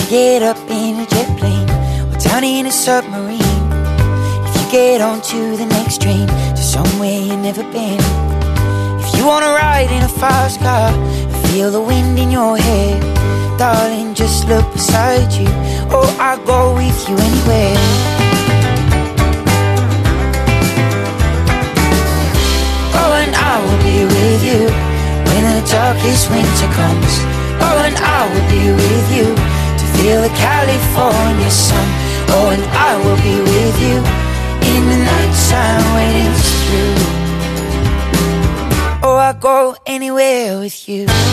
Get up in a jet plane or down in a submarine. If you get onto the next train to somewhere you've never been. If you wanna ride in a fast car and feel the wind in your hair, darling, just look beside you, or I'll go with you anywhere. Oh, and I will be with you when the darkest winter comes. Oh, and I will be with you to feel the California sun. Oh, and I will be with you in the nighttime when it's through. Oh, I'll go anywhere with you.